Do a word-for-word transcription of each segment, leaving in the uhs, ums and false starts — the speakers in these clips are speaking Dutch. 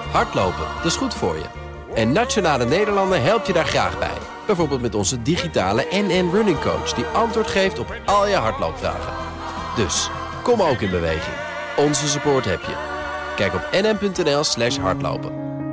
Hardlopen, dat is goed voor je. En Nationale Nederlanden helpt je daar graag bij. Bijvoorbeeld met onze digitale N N Running Coach... die antwoord geeft op al je hardloopvragen. Dus, kom ook in beweging. Onze support heb je. Kijk op nn.nl slash hardlopen.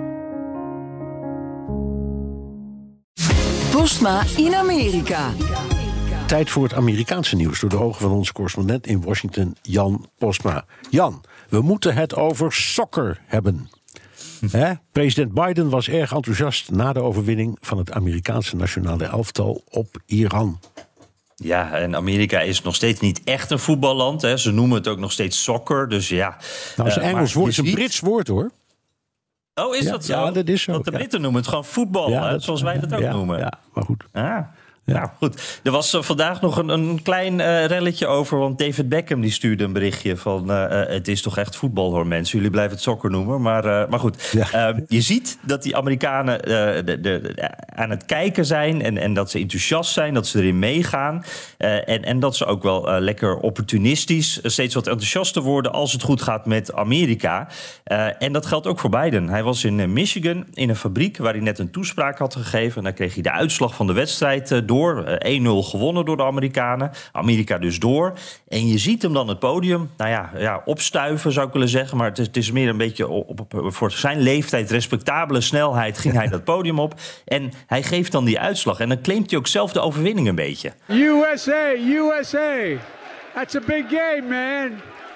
Postma in Amerika. Tijd voor het Amerikaanse nieuws door de ogen van onze correspondent in Washington, Jan Postma. Jan, we moeten het over soccer hebben. He? President Biden was erg enthousiast na de overwinning van het Amerikaanse nationale elftal op Iran. Ja, en Amerika is nog steeds niet echt een voetballand. Hè. Ze noemen het ook nog steeds soccer, dus ja. Nou, is een uh, Engels woord, is een ziet... Brits woord hoor. Oh, is ja, dat zo? Ja, dat is zo. Want de Britten ja. noemen het gewoon voetbal, ja, hè, dat, zoals wij dat ook ja, noemen. Ja, maar goed. Ah. Ja. Nou goed, er was uh, vandaag nog een, een klein uh, relletje over. Want David Beckham die stuurde een berichtje van... Uh, uh, het is toch echt voetbal hoor mensen. Jullie blijven het soccer noemen. Maar, uh, maar goed, ja. uh, je ziet dat die Amerikanen uh, de, de, de, aan het kijken zijn... En, en dat ze enthousiast zijn, dat ze erin meegaan. Uh, en, en dat ze ook wel uh, lekker opportunistisch... Uh, steeds wat enthousiaster worden als het goed gaat met Amerika. Uh, en dat geldt ook voor Biden. Hij was in uh, Michigan in een fabriek waar hij net een toespraak had gegeven. En daar kreeg hij de uitslag van de wedstrijd uh, door... één nul gewonnen door de Amerikanen. Amerika dus door. En je ziet hem dan het podium, nou ja, ja opstuiven zou ik willen zeggen. Maar het is, het is meer een beetje op, op, voor zijn leeftijd, respectabele snelheid, ging hij dat podium op. En hij geeft dan die uitslag. En dan claimt hij ook zelf de overwinning een beetje. U S A, U S A. That's a big game, man.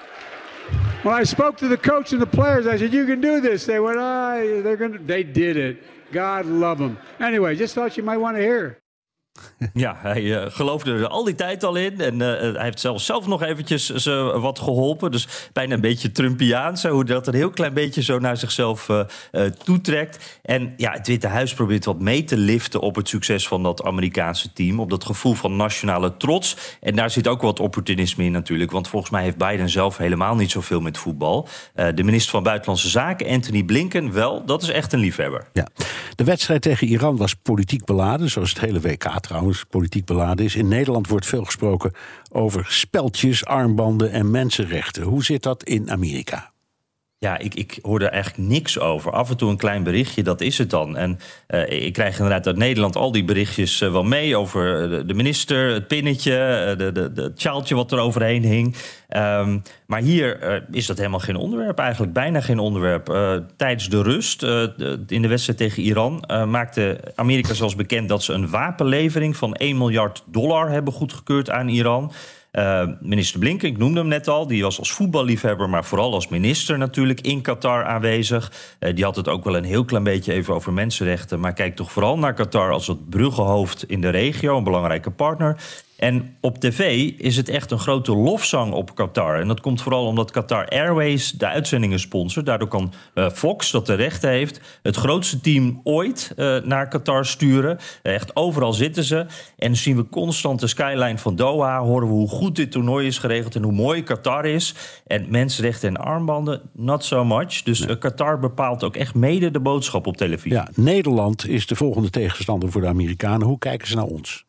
When I spoke to the coach and the players, I said, you can do this. They went, ah, they're gonna. They did it. God love them. Anyway, just thought you might want to hear. Ja, hij uh, geloofde er al die tijd al in. En uh, hij heeft zelfs zelf nog eventjes ze wat geholpen. Dus bijna een beetje Trumpiaans. Hoe dat een heel klein beetje zo naar zichzelf uh, uh, toetrekt. En ja, het Witte Huis probeert wat mee te liften op het succes van dat Amerikaanse team. Op dat gevoel van nationale trots. En daar zit ook wat opportunisme in natuurlijk. Want volgens mij heeft Biden zelf helemaal niet zoveel met voetbal. Uh, de minister van Buitenlandse Zaken, Antony Blinken, wel. Dat is echt een liefhebber. Ja. De wedstrijd tegen Iran was politiek beladen, zoals het hele W K trouwens politiek beladen is. In Nederland wordt veel gesproken over speltjes, armbanden en mensenrechten. Hoe zit dat in Amerika? Ja, ik, ik hoor er eigenlijk niks over. Af en toe een klein berichtje, dat is het dan. En uh, ik krijg inderdaad uit Nederland al die berichtjes uh, wel mee... over de, de minister, het pinnetje, uh, de, de, de, het sjaaltje wat er overheen hing. Um, maar hier uh, is dat helemaal geen onderwerp, eigenlijk bijna geen onderwerp. Uh, tijdens de rust, uh, de, in de wedstrijd tegen Iran... Uh, maakte Amerika zelfs bekend dat ze een wapenlevering van één miljard dollar hebben goedgekeurd aan Iran... Uh, minister Blinken, ik noemde hem net al, die was als voetballiefhebber, maar vooral als minister natuurlijk in Qatar aanwezig. Uh, die had het ook wel een heel klein beetje even over mensenrechten, maar kijkt toch vooral naar Qatar als het bruggenhoofd in de regio, een belangrijke partner. En op tv is het echt een grote lofzang op Qatar. En dat komt vooral omdat Qatar Airways de uitzendingen sponsort. Daardoor kan uh, Fox, dat de rechten heeft, het grootste team ooit uh, naar Qatar sturen. Uh, echt overal zitten ze. En zien we constant de skyline van Doha. Horen we hoe goed dit toernooi is geregeld en hoe mooi Qatar is. En mensenrechten en armbanden, not so much. Dus uh, Qatar bepaalt ook echt mede de boodschap op televisie. Ja, Nederland is de volgende tegenstander voor de Amerikanen. Hoe kijken ze naar ons?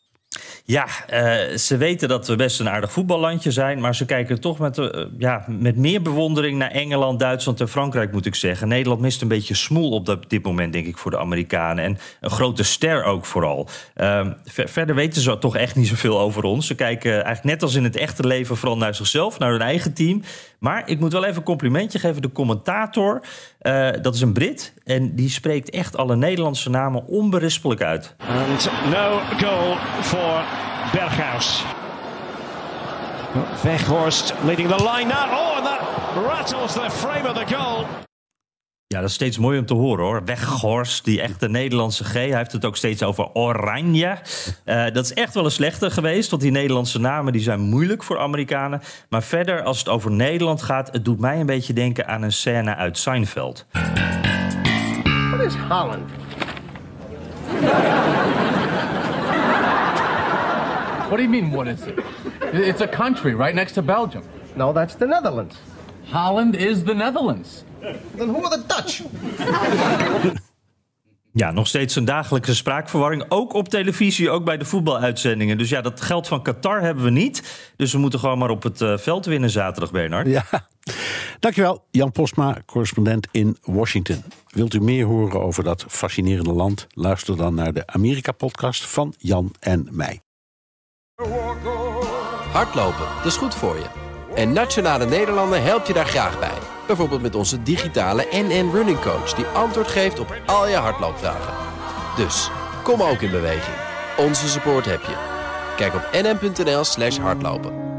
Ja, uh, ze weten dat we best een aardig voetballandje zijn... maar ze kijken toch met, uh, ja, met meer bewondering naar Engeland, Duitsland en Frankrijk, moet ik zeggen. Nederland mist een beetje smoel op dat, dit moment, denk ik, voor de Amerikanen. En een grote ster ook vooral. Uh, ver, verder weten ze toch echt niet zoveel over ons. Ze kijken eigenlijk net als in het echte leven vooral naar zichzelf, naar hun eigen team. Maar ik moet wel even een complimentje geven. De commentator, uh, dat is een Brit... en die spreekt echt alle Nederlandse namen onberispelijk uit. And no goal for Berghuis. Weghorst leading the line now. Oh, and that rattles the frame of the goal. Ja, dat is steeds mooi om te horen, hoor. Weghorst, die echte Nederlandse G. Hij heeft het ook steeds over Oranje. Uh, dat is echt wel een slechte geweest, want die Nederlandse namen die zijn moeilijk voor Amerikanen. Maar verder, als het over Nederland gaat, het doet mij een beetje denken aan een scène uit Seinfeld. What is Holland? What do you mean, what is it? It's a country right next to Belgium. No, that's the Netherlands. Holland is the Netherlands. Then who are the Dutch? Ja, nog steeds een dagelijkse spraakverwarring. Ook op televisie, ook bij de voetbaluitzendingen. Dus ja, dat geld van Qatar hebben we niet. Dus we moeten gewoon maar op het uh, veld winnen zaterdag, Bernard. Ja, Dankjewel, Jan Postma, correspondent in Washington. Wilt u meer horen over dat fascinerende land? Luister dan naar de Amerika-podcast van Jan en mij. Hardlopen, dat is goed voor je. En Nationale Nederlanden helpt je daar graag bij. Bijvoorbeeld met onze digitale N N Running Coach... die antwoord geeft op al je hardloopvragen. Dus, kom ook in beweging. Onze support heb je. Kijk op nn.nl slash hardlopen.